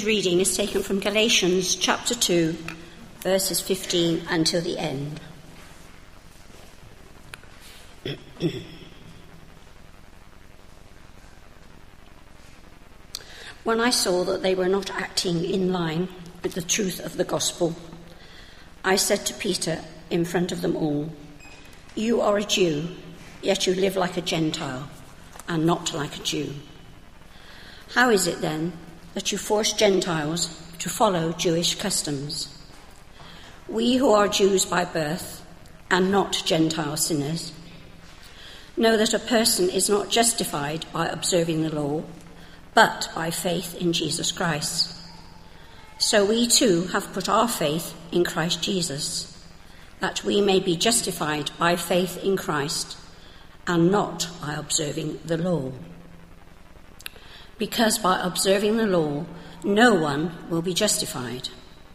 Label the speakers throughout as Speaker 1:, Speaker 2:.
Speaker 1: Today's reading is taken from Galatians chapter 2, verses 15 until the end. When I saw that they were not acting in line with the truth of the gospel, I said to Peter in front of them all, "You are a Jew, yet you live like a Gentile and not like a Jew. How is it then that you force Gentiles to follow Jewish customs? We who are Jews by birth and not Gentile sinners know that a person is not justified by observing the law, but by faith in Jesus Christ. So we too have put our faith in Christ Jesus, that we may be justified by faith in Christ and not by observing the law. Because by observing the law, no one will be justified.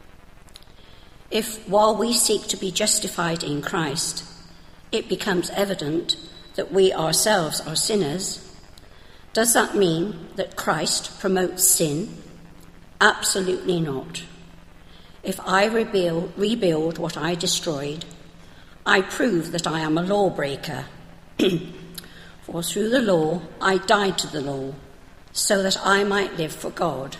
Speaker 1: If, while we seek to be justified in Christ, it becomes evident that we ourselves are sinners, does that mean that Christ promotes sin? Absolutely not. If I rebuild what I destroyed, I prove that I am a lawbreaker. For through the law I died to the law, so that I might live for God.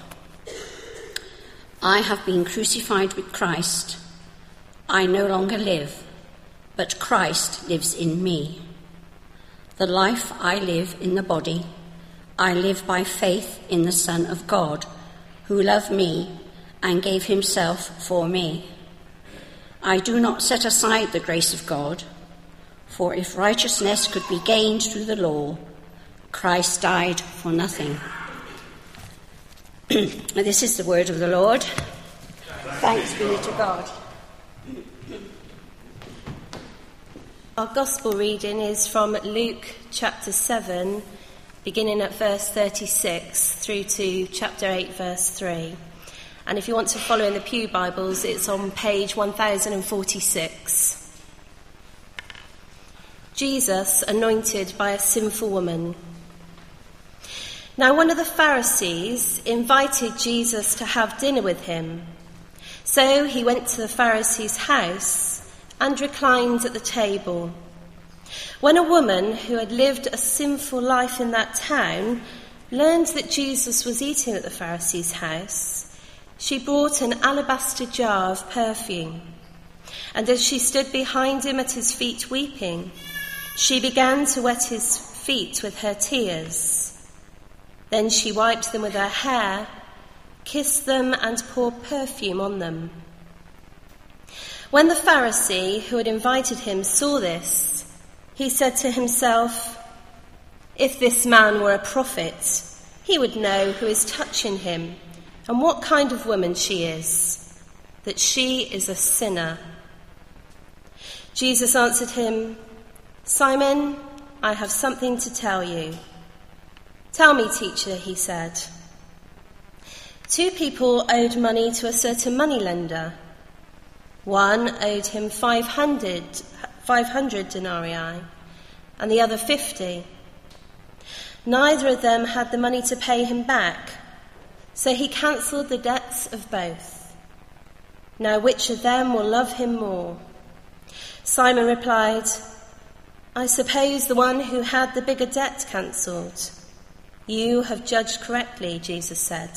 Speaker 1: I have been crucified with Christ. I no longer live, but Christ lives in me. The life I live in the body, I live by faith in the Son of God, who loved me and gave himself for me. I do not set aside the grace of God, for if righteousness could be gained through the law, Christ died for nothing." This is the word of the Lord. Thanks be to God.
Speaker 2: Our gospel reading is from Luke chapter 7, beginning at verse 36 through to chapter 8, verse 3. And if you want to follow in the Pew Bibles, it's on page 1046. Jesus anointed by a sinful woman. Now one of the Pharisees invited Jesus to have dinner with him. So he went to the Pharisee's house and reclined at the table. When a woman who had lived a sinful life in that town learned that Jesus was eating at the Pharisee's house, she brought an alabaster jar of perfume. And as she stood behind him at his feet weeping, she began to wet his feet with her tears. Then she wiped them with her hair, kissed them, and poured perfume on them. When the Pharisee who had invited him saw this, he said to himself, "If this man were a prophet, he would know who is touching him and what kind of woman she is, that she is a sinner." Jesus answered him, "Simon, I have something to tell you." "Tell me, teacher," he said. 2 people owed money to a certain moneylender. One owed him 500 denarii, and the other 50. Neither of them had the money to pay him back, so he cancelled the debts of both. Now which of them will love him more? Simon replied, "I suppose the one who had the bigger debt cancelled." "You have judged correctly," Jesus said.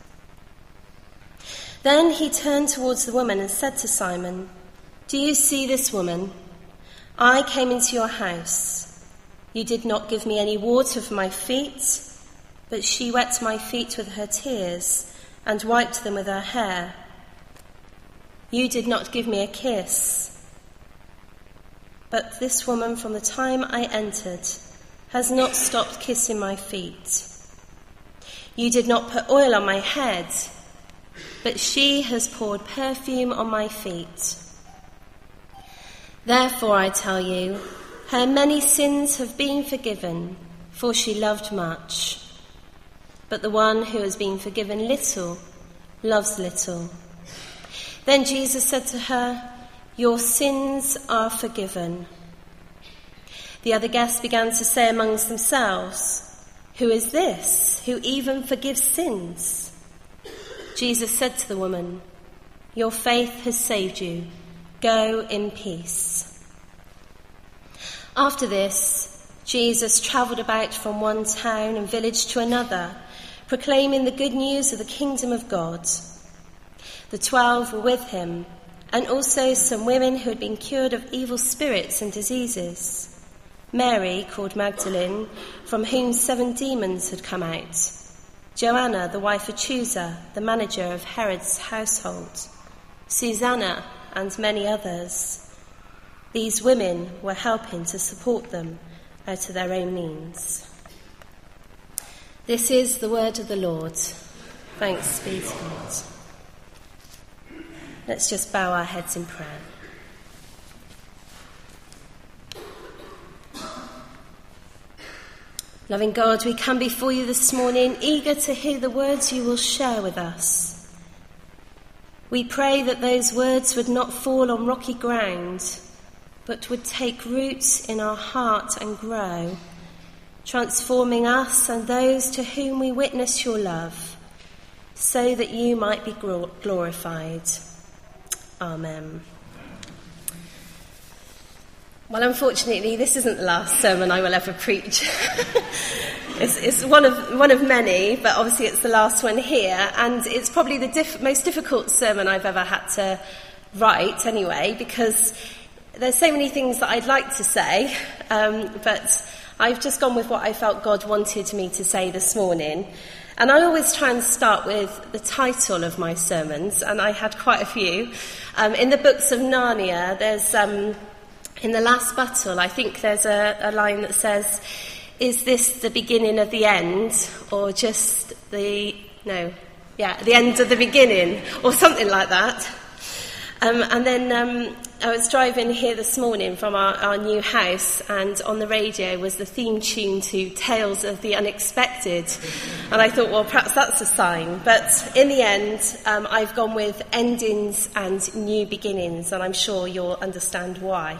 Speaker 2: Then he turned towards the woman and said to Simon, "Do you see this woman? I came into your house. You did not give me any water for my feet, but she wet my feet with her tears and wiped them with her hair. You did not give me a kiss, but this woman from the time I entered has not stopped kissing my feet. You did not put oil on my head, but she has poured perfume on my feet. Therefore, I tell you, her many sins have been forgiven, for she loved much. But the one who has been forgiven little loves little." Then Jesus said to her, "Your sins are forgiven." The other guests began to say amongst themselves, "Who is this who even forgives sins?" Jesus said to the woman, "Your faith has saved you. Go in peace." After this, Jesus travelled about from one town and village to another, proclaiming the good news of the kingdom of God. The 12 were with him, and also some women who had been cured of evil spirits and diseases. Mary, called Magdalene, from whom 7 demons had come out. Joanna, the wife of Chuza, the manager of Herod's household. Susanna, and many others. These women were helping to support them out of their own means. This is the word of the Lord. Thanks be to God. Let's just bow our heads in prayer. Loving God, we come before you this morning, eager to hear the words you will share with us. We pray that those words would not fall on rocky ground, but would take root in our heart and grow, transforming us and those to whom we witness your love, so that you might be glorified. Amen. Well, unfortunately, this isn't the last sermon I will ever preach. It's one of many, but obviously it's the last one here, and it's probably the most difficult sermon I've ever had to write anyway, because there's so many things that I'd like to say, but I've just gone with what I felt God wanted me to say this morning. And I always try and start with the title of my sermons, and I had quite a few. In the books of Narnia, there's... in the last battle, I think there's a line that says, "Is this the beginning of the end, or just the end of the beginning," or something like that. And then I was driving here this morning from our new house, and on the radio was the theme tune to Tales of the Unexpected. And I thought, well, perhaps that's a sign. But in the end, I've gone with endings and new beginnings, and I'm sure you'll understand why.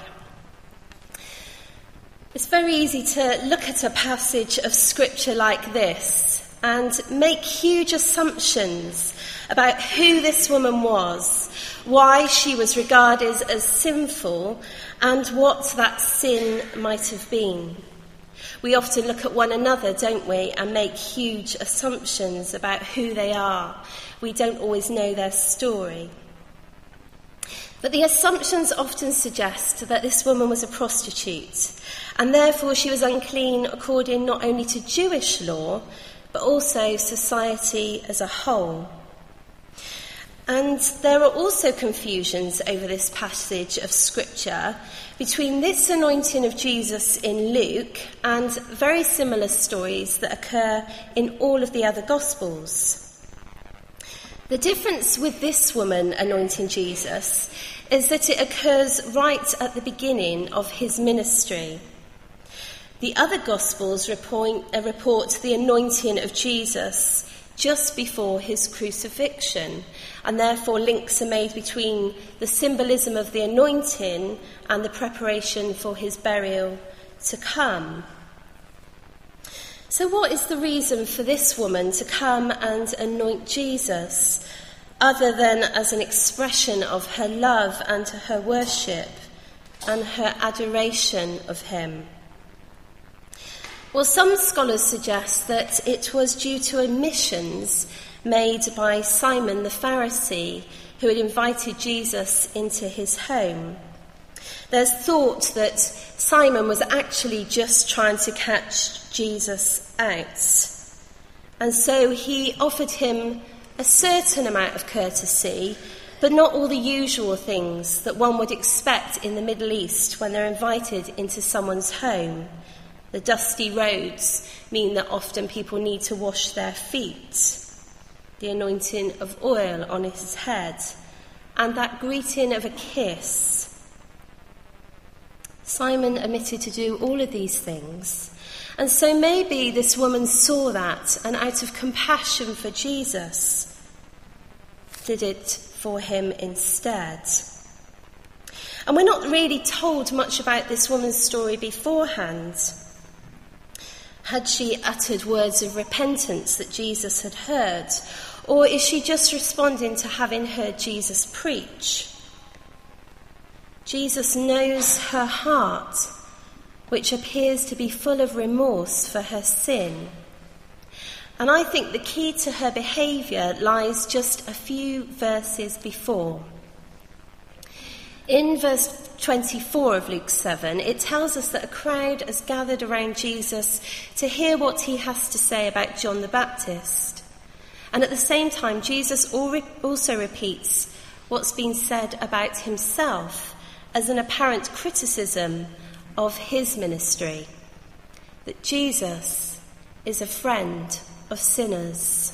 Speaker 2: It's very easy to look at a passage of scripture like this and make huge assumptions about who this woman was, why she was regarded as sinful, and what that sin might have been. We often look at one another, don't we, and make huge assumptions about who they are. We don't always know their story. But the assumptions often suggest that this woman was a prostitute, and therefore she was unclean according not only to Jewish law, but also society as a whole. And there are also confusions over this passage of Scripture between this anointing of Jesus in Luke and very similar stories that occur in all of the other Gospels. The difference with this woman anointing Jesus is that it occurs right at the beginning of his ministry. The other Gospels report the anointing of Jesus just before his crucifixion, and therefore links are made between the symbolism of the anointing and the preparation for his burial to come. So what is the reason for this woman to come and anoint Jesus, other than as an expression of her love and her worship and her adoration of him? Well, some scholars suggest that it was due to omissions made by Simon the Pharisee, who had invited Jesus into his home. There's thought that Simon was actually just trying to catch Jesus out, and so he offered him a certain amount of courtesy, but not all the usual things that one would expect in the Middle East when they're invited into someone's home. The dusty roads mean that often people need to wash their feet, the anointing of oil on his head, and that greeting of a kiss. Simon omitted to do all of these things, and so maybe this woman saw that and out of compassion for Jesus did it for him instead. And we're not really told much about this woman's story beforehand. Had she uttered words of repentance that Jesus had heard? Or is she just responding to having heard Jesus preach? Jesus knows her heart, which appears to be full of remorse for her sin. And I think the key to her behaviour lies just a few verses before. In verse 24 of Luke 7, it tells us that a crowd has gathered around Jesus to hear what he has to say about John the Baptist. And at the same time, Jesus also repeats what's been said about himself as an apparent criticism of his ministry, that Jesus is a friend of sinners.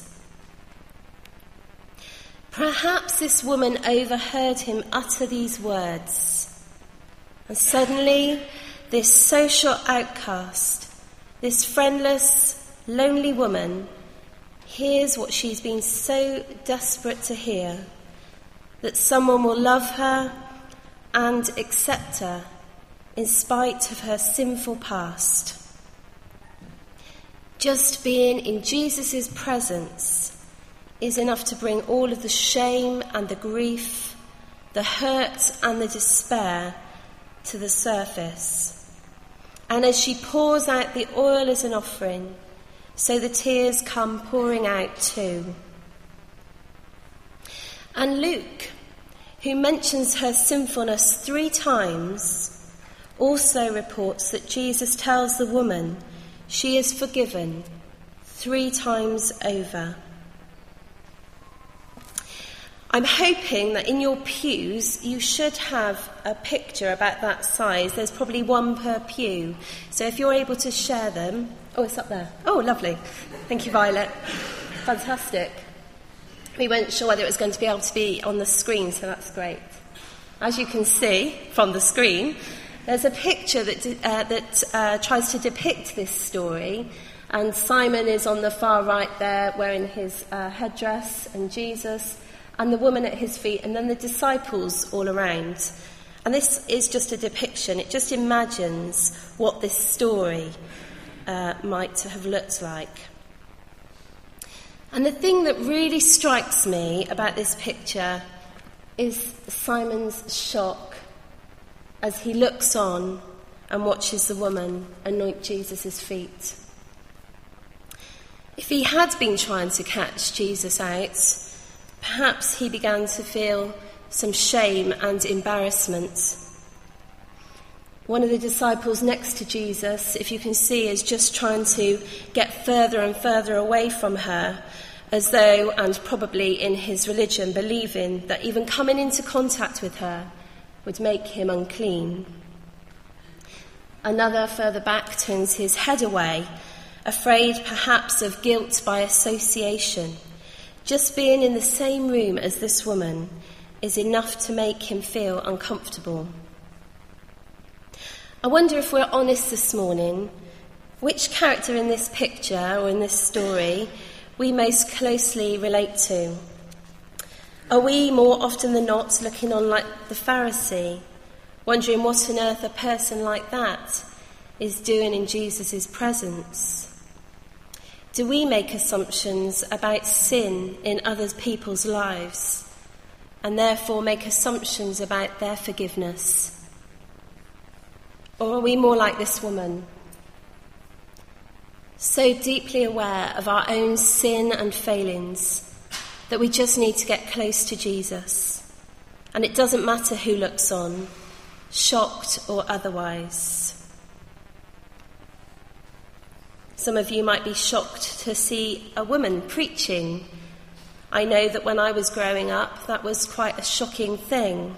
Speaker 2: Perhaps this woman overheard him utter these words, and suddenly this social outcast, this friendless, lonely woman, hears what she's been so desperate to hear, that someone will love her and accept her in spite of her sinful past. Just being in Jesus' presence is enough to bring all of the shame and the grief, the hurt and the despair to the surface. And as she pours out the oil as an offering, so the tears come pouring out too. And Luke, who mentions her sinfulness 3 times, also reports that Jesus tells the woman she is forgiven 3 times over. I'm hoping that in your pews you should have a picture about that size. There's probably 1 per pew. So if you're able to share them... Oh, it's up there. Oh, lovely. Thank you, Violet. Fantastic. We weren't sure whether it was going to be able to be on the screen, so that's great. As you can see from the screen, there's a picture that tries to depict this story. And Simon is on the far right there wearing his headdress, and Jesus, and the woman at his feet, and then the disciples all around. And this is just a depiction. It just imagines what this story might have looked like. And the thing that really strikes me about this picture is Simon's shock as he looks on and watches the woman anoint Jesus' feet. If he had been trying to catch Jesus out, perhaps he began to feel some shame and embarrassment. One of the disciples next to Jesus, if you can see, is just trying to get further and further away from her, as though, and probably in his religion, believing that even coming into contact with her would make him unclean. Another further back turns his head away, afraid perhaps of guilt by association. Just being in the same room as this woman is enough to make him feel uncomfortable. I wonder if we're honest this morning, which character in this picture or in this story we most closely relate to. Are we more often than not looking on like the Pharisee, wondering what on earth a person like that is doing in Jesus' presence? Do we make assumptions about sin in other people's lives and therefore make assumptions about their forgiveness? Or are we more like this woman, so deeply aware of our own sin and failings that we just need to get close to Jesus, and it doesn't matter who looks on, shocked or otherwise? Some of you might be shocked to see a woman preaching. I know that when I was growing up, that was quite a shocking thing.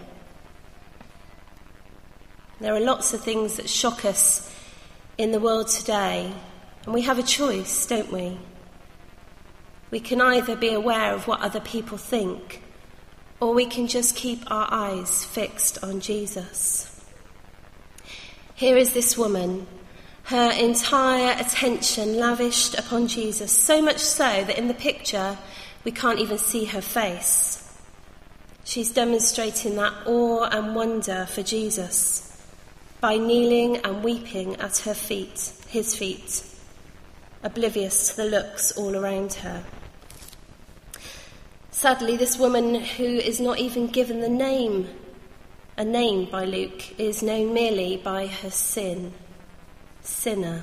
Speaker 2: There are lots of things that shock us in the world today, and we have a choice, don't we? We can either be aware of what other people think, or we can just keep our eyes fixed on Jesus. Here is this woman, her entire attention lavished upon Jesus, so much so that in the picture we can't even see her face. She's demonstrating that awe and wonder for Jesus by kneeling and weeping at her feet, his feet, oblivious to the looks all around her. Sadly, this woman who is not even given a name by Luke, is known merely by her sin, sinner.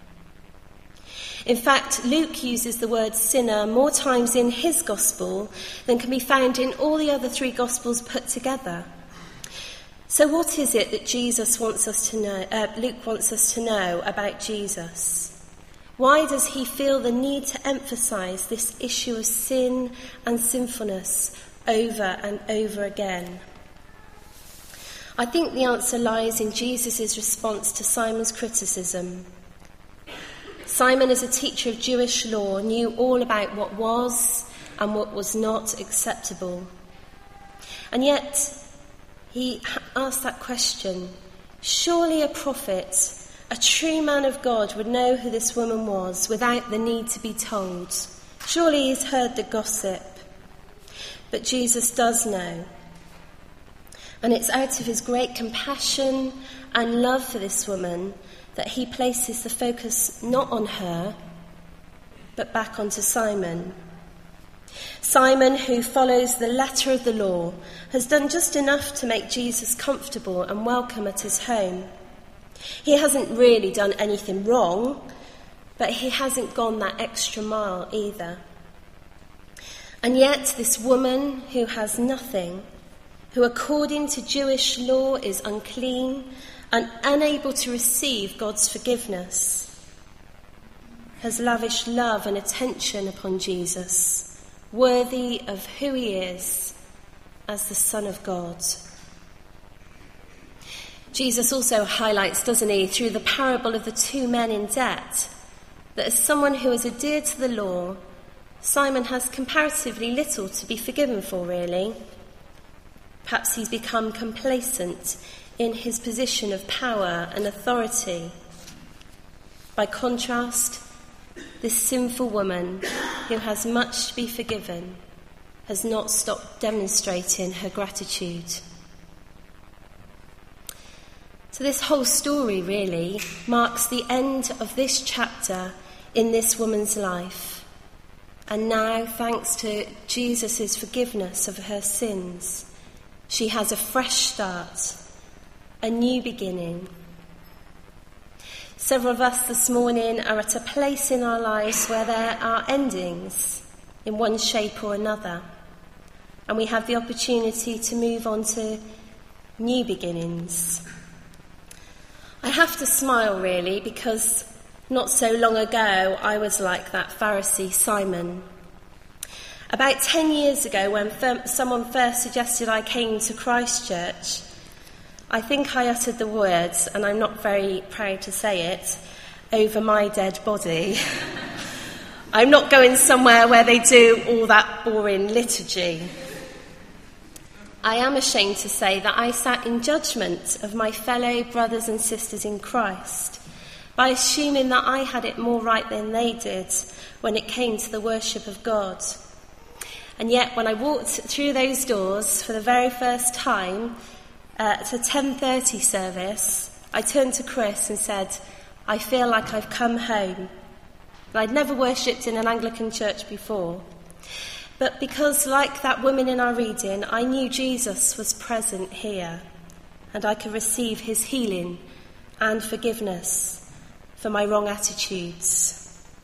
Speaker 2: In fact, Luke uses the word sinner more times in his gospel than can be found in all the other three gospels put together. So what is it that Luke wants us to know about Jesus? Why does he feel the need to emphasise this issue of sin and sinfulness over and over again? I think the answer lies in Jesus' response to Simon's criticism. Simon, as a teacher of Jewish law, knew all about what was and what was not acceptable. And yet, he asked that question. Surely a prophet, a true man of God, would know who this woman was without the need to be told. Surely he's heard the gossip. But Jesus does know. And it's out of his great compassion and love for this woman that he places the focus not on her, but back onto Simon. Simon, who follows the letter of the law, has done just enough to make Jesus comfortable and welcome at his home. He hasn't really done anything wrong, but he hasn't gone that extra mile either. And yet this woman who has nothing, who according to Jewish law is unclean and unable to receive God's forgiveness, has lavished love and attention upon Jesus, worthy of who he is as the Son of God. Jesus also highlights, doesn't he, through the parable of the two men in debt, that as someone who has adhered to the law, Simon has comparatively little to be forgiven for, really. Perhaps he's become complacent in his position of power and authority. By contrast, this sinful woman, who has much to be forgiven, has not stopped demonstrating her gratitude. So this whole story really marks the end of this chapter in this woman's life. And now, thanks to Jesus' forgiveness of her sins, she has a fresh start, a new beginning. Several of us this morning are at a place in our lives where there are endings in one shape or another. And we have the opportunity to move on to new beginnings. I have to smile, really, because not so long ago I was like that Pharisee Simon. About 10 years ago, when someone first suggested I came to Christchurch, I think I uttered the words, and I'm not very proud to say it, over my dead body. I'm not going somewhere where they do all that boring liturgy. I am ashamed to say that I sat in judgment of my fellow brothers and sisters in Christ by assuming that I had it more right than they did when it came to the worship of God. And yet, when I walked through those doors for the very first time at a 10:30 service, I turned to Chris and said, I feel like I've come home. And I'd never worshipped in an Anglican church before. But because, like that woman in our reading, I knew Jesus was present here, and I could receive his healing and forgiveness for my wrong attitudes.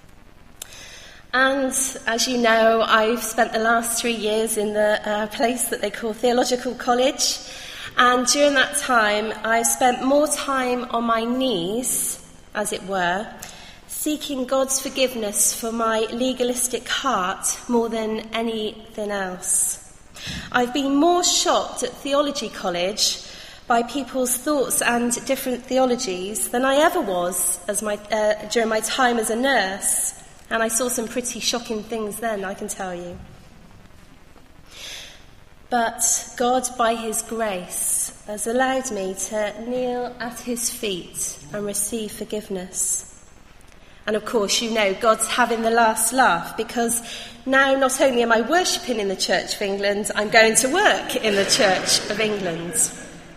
Speaker 2: And, as you know, I've spent the last 3 years in the place that they call Theological College, and during that time I've spent more time on my knees, as it were, seeking God's forgiveness for my legalistic heart more than anything else. I've been more shocked at Theology College by people's thoughts and different theologies than I ever was during my time as a nurse, and I saw some pretty shocking things then, I can tell you. But God, by his grace, has allowed me to kneel at his feet and receive forgiveness. And of course, you know, God's having the last laugh, because now not only am I worshipping in the Church of England, I'm going to work in the Church of England.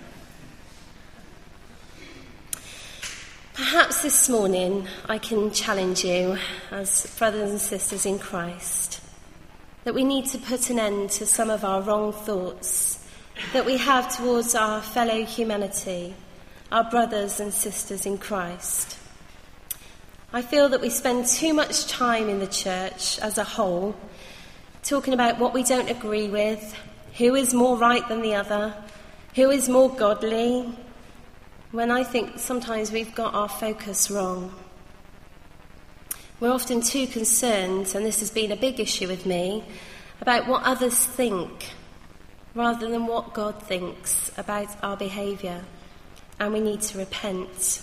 Speaker 2: Perhaps this morning I can challenge you as brothers and sisters in Christ. that we need to put an end to some of our wrong thoughts that we have towards our fellow humanity, our brothers and sisters in Christ. I feel that we spend too much time in the church as a whole talking about what we don't agree with, who is more right than the other, who is more godly, when I think sometimes we've got our focus wrong. We're often too concerned, and this has been a big issue with me, about what others think rather than what God thinks about our behaviour, and we need to repent.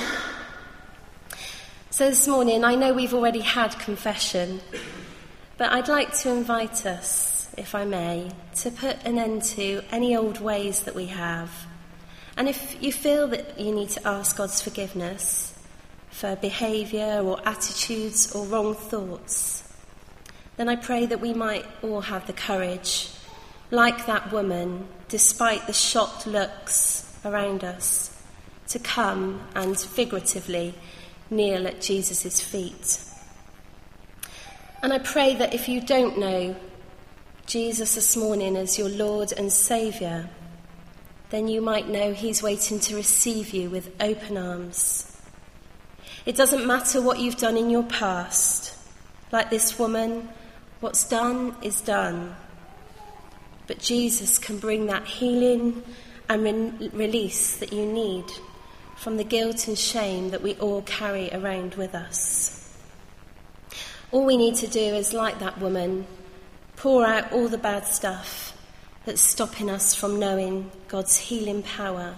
Speaker 2: So this morning, I know we've already had confession, but I'd like to invite us, if I may, to put an end to any old ways that we have. And if you feel that you need to ask God's forgiveness for behaviour or attitudes or wrong thoughts, then I pray that we might all have the courage, like that woman, despite the shocked looks around us, to come and figuratively kneel at Jesus' feet. And I pray that if you don't know Jesus this morning as your Lord and Saviour, then you might know he's waiting to receive you with open arms. It doesn't matter what you've done in your past. Like this woman, what's done is done. But Jesus can bring that healing and release that you need from the guilt and shame that we all carry around with us. All we need to do is, like that woman, pour out all the bad stuff that's stopping us from knowing God's healing power.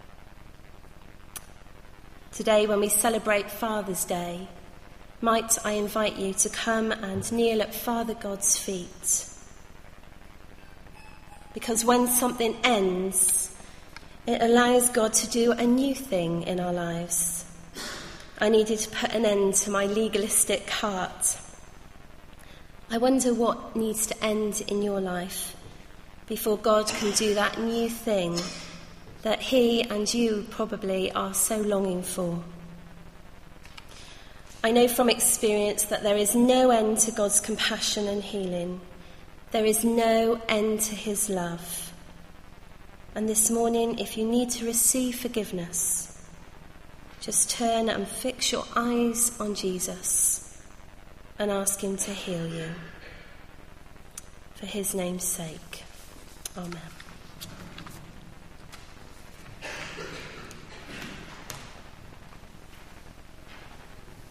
Speaker 2: Today, when we celebrate Father's Day, might I invite you to come and kneel at Father God's feet. Because when something ends, it allows God to do a new thing in our lives. I needed to put an end to my legalistic heart. I wonder what needs to end in your life before God can do that new thing that he and you probably are so longing for. I know from experience that there is no end to God's compassion and healing. There is no end to his love. And this morning, if you need to receive forgiveness, just turn and fix your eyes on Jesus and ask him to heal you. For his name's sake. Amen.